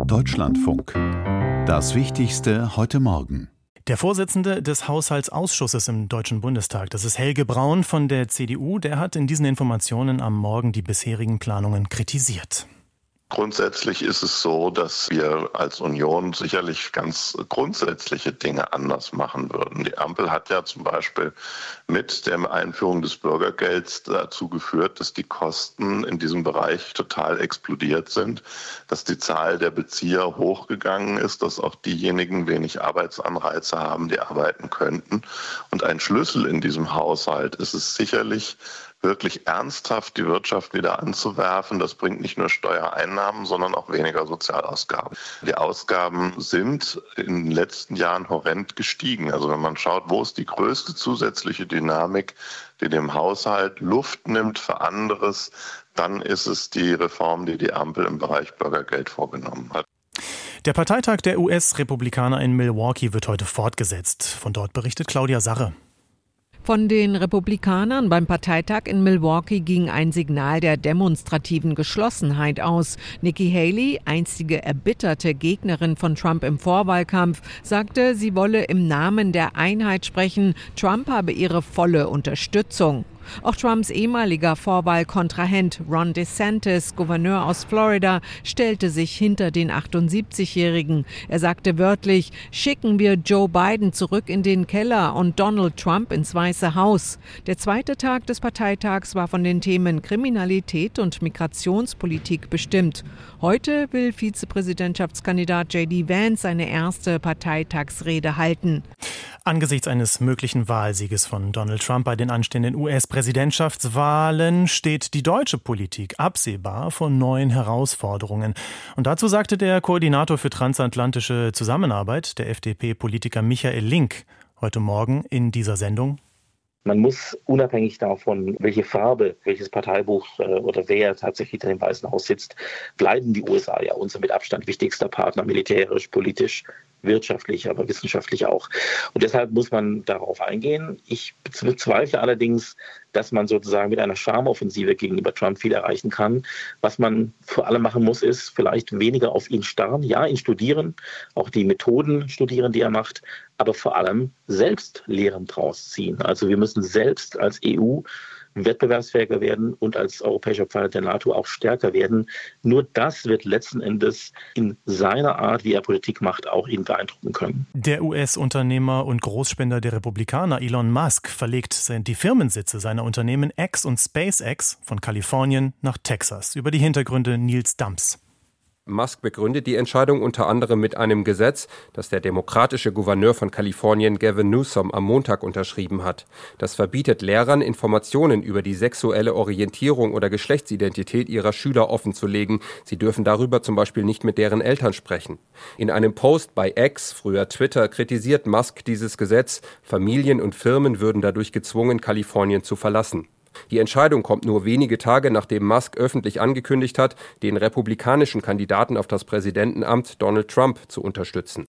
Deutschlandfunk. Das Wichtigste heute Morgen. Der Vorsitzende des Haushaltsausschusses im Deutschen Bundestag, das ist Helge Braun von der CDU, der hat in diesen Informationen am Morgen die bisherigen Planungen kritisiert. Grundsätzlich ist es so, dass wir als Union sicherlich ganz grundsätzliche Dinge anders machen würden. Die Ampel hat ja zum Beispiel mit der Einführung des Bürgergelds dazu geführt, dass die Kosten in diesem Bereich total explodiert sind, dass die Zahl der Bezieher hochgegangen ist, dass auch diejenigen wenig Arbeitsanreize haben, die arbeiten könnten. Und ein Schlüssel in diesem Haushalt ist es sicherlich, wirklich ernsthaft die Wirtschaft wieder anzuwerfen. Das bringt nicht nur Steuereinnahmen, sondern auch weniger Sozialausgaben. Die Ausgaben sind in den letzten Jahren horrend gestiegen. Also wenn man schaut, wo ist die größte zusätzliche Dynamik, die dem Haushalt Luft nimmt für anderes, dann ist es die Reform, die die Ampel im Bereich Bürgergeld vorgenommen hat. Der Parteitag der US-Republikaner in Milwaukee wird heute fortgesetzt. Von dort berichtet Claudia Sarre. Von den Republikanern beim Parteitag in Milwaukee ging ein Signal der demonstrativen Geschlossenheit aus. Nikki Haley, einstige erbitterte Gegnerin von Trump im Vorwahlkampf, sagte, sie wolle im Namen der Einheit sprechen. Trump habe ihre volle Unterstützung. Auch Trumps ehemaliger Vorwahlkontrahent Ron DeSantis, Gouverneur aus Florida, stellte sich hinter den 78-Jährigen. Er sagte wörtlich, schicken wir Joe Biden zurück in den Keller und Donald Trump ins Weiße Haus. Der zweite Tag des Parteitags war von den Themen Kriminalität und Migrationspolitik bestimmt. Heute will Vizepräsidentschaftskandidat J.D. Vance seine erste Parteitagsrede halten. Angesichts eines möglichen Wahlsieges von Donald Trump bei den anstehenden US-Präsidentschaftswahlen steht die deutsche Politik absehbar vor neuen Herausforderungen. Und dazu sagte der Koordinator für transatlantische Zusammenarbeit, der FDP-Politiker Michael Link, heute Morgen in dieser Sendung: Man muss unabhängig davon, welche Farbe, welches Parteibuch oder wer tatsächlich hinter dem Weißen Haus sitzt, bleiben die USA ja unser mit Abstand wichtigster Partner, militärisch, politisch, wirtschaftlich, aber wissenschaftlich auch. Und deshalb muss man darauf eingehen. Ich bezweifle allerdings, dass man sozusagen mit einer Charmeoffensive gegenüber Trump viel erreichen kann. Was man vor allem machen muss, ist vielleicht weniger auf ihn starren, ja, ihn studieren, auch die Methoden studieren, die er macht, aber vor allem selbst Lehren draus ziehen. Also wir müssen selbst als EU wettbewerbsfähiger werden und als europäischer Pfeiler der NATO auch stärker werden. Nur das wird letzten Endes in seiner Art, wie er Politik macht, auch ihn beeindrucken können. Der US-Unternehmer und Großspender der Republikaner Elon Musk verlegt die Firmensitze seiner Unternehmen X und SpaceX von Kalifornien nach Texas. Über die Hintergründe Nils Dams. Musk begründet die Entscheidung unter anderem mit einem Gesetz, das der demokratische Gouverneur von Kalifornien Gavin Newsom am Montag unterschrieben hat. Das verbietet Lehrern, Informationen über die sexuelle Orientierung oder Geschlechtsidentität ihrer Schüler offenzulegen. Sie dürfen darüber zum Beispiel nicht mit deren Eltern sprechen. In einem Post bei X, früher Twitter, kritisiert Musk dieses Gesetz. Familien und Firmen würden dadurch gezwungen, Kalifornien zu verlassen. Die Entscheidung kommt nur wenige Tage, nachdem Musk öffentlich angekündigt hat, den republikanischen Kandidaten auf das Präsidentenamt Donald Trump zu unterstützen.